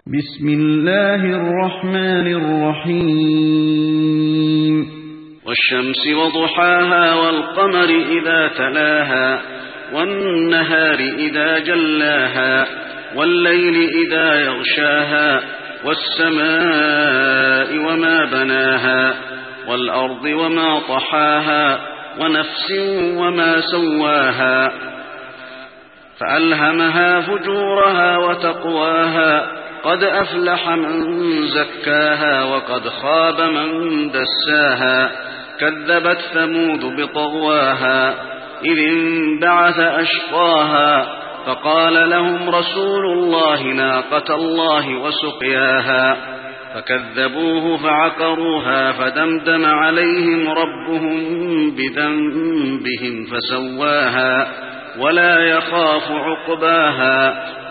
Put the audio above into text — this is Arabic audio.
بسم الله الرحمن الرحيم والشمس وضحاها والقمر إذا تلاها والنهار إذا جلاها والليل إذا يغشاها والسماء وما بناها والأرض وما طحاها ونفس وما سواها فألهمها فجورها وتقواها قد أفلح من زكاها وقد خاب من دساها كذبت ثمود بطغواها إذ انبعث أشقاها فقال لهم رسول الله ناقة الله وسقياها فكذبوه فعقروها فدمدم عليهم ربهم بذنبهم فسواها ولا يخاف عقباها